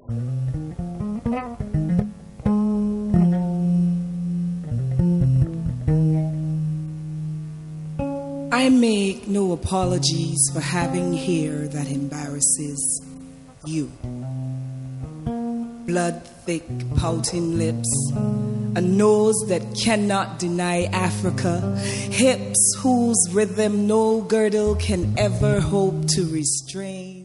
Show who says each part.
Speaker 1: I make no apologies for having hair that embarrasses you. Blood-thick, pouting lips, a nose that cannot deny Africa, hips whose rhythm no girdle can ever hope to restrain.